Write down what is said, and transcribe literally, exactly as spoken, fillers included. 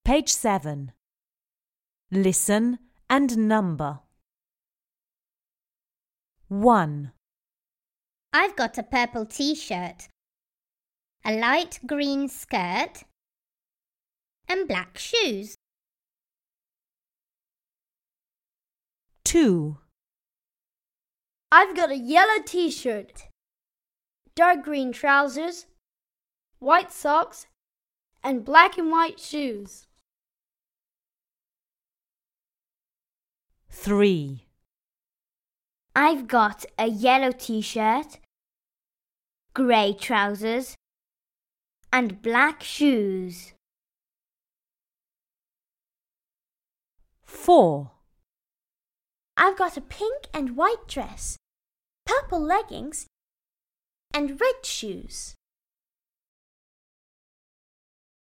Page seven. Listen and number. one. I've got a purple t-shirt, a light green skirt and black shoes. two. I've got a yellow t-shirt, dark green trousers, white socks and black and white shoes. three. I've got a yellow t-shirt, grey trousers and black shoes. four. I've got a pink and white dress, purple leggings and red shoes.